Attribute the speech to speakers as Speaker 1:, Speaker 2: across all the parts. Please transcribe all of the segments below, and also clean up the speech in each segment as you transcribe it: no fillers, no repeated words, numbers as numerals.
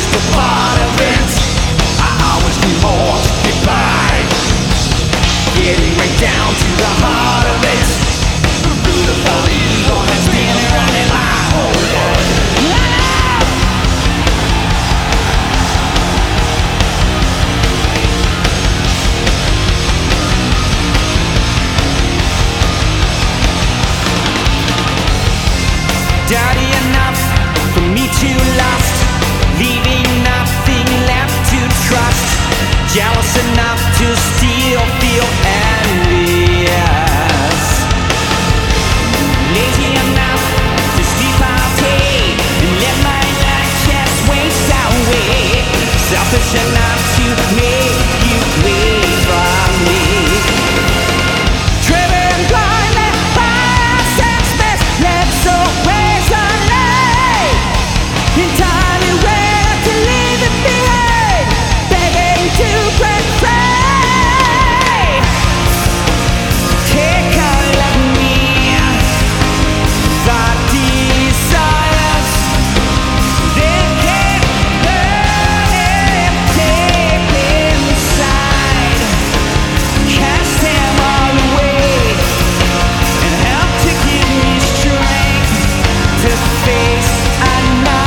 Speaker 1: just a part of it. I always need more to get by. Getting right down to the heart of it. The root of all evil has been running my whole life. Dirty enough for me to lust, leaving nothing left to trust. Jealous enough to still feel envious. Lazy enough to sleep all day and let my life just waste away. Selfish enough to make you wait for me. Driven blindly by a senseless led so entirely ready to leave it behind, begging to break free. Take all of me, the desires they keep burning deep inside. Cast them all away and help to give me strength to face another.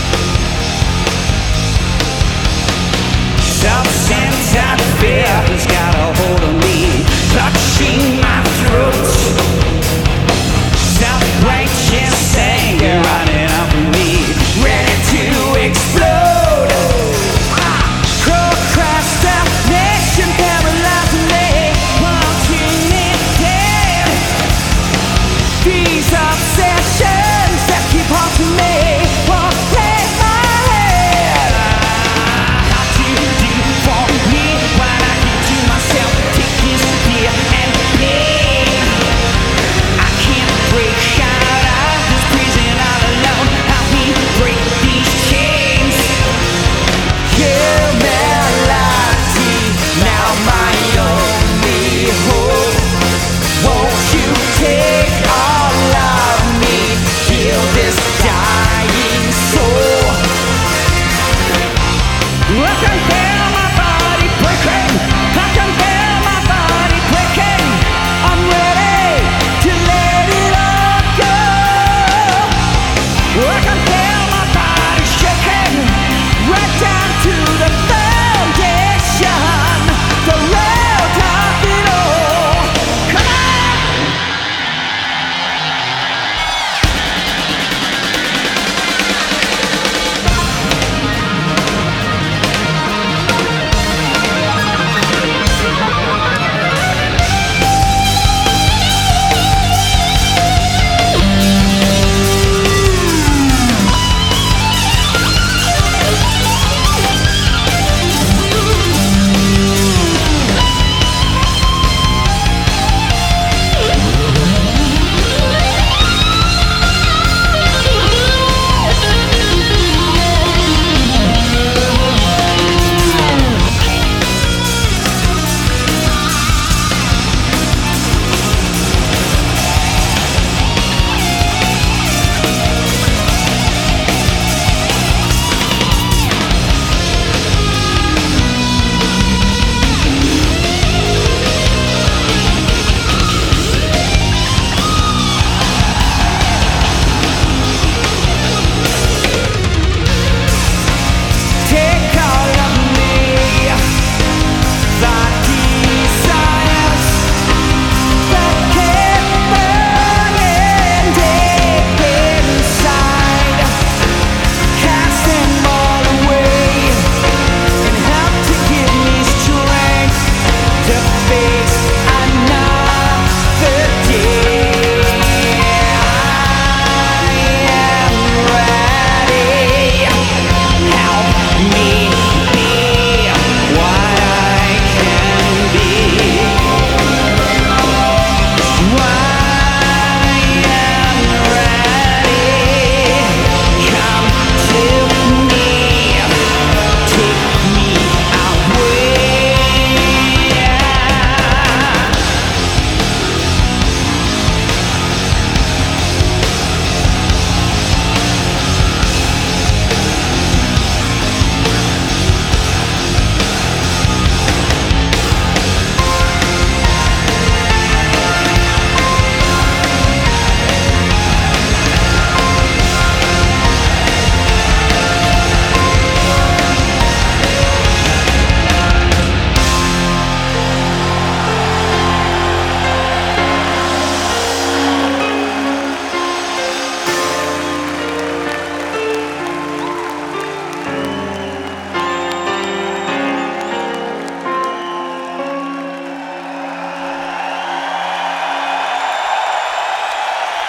Speaker 1: Self-centered fear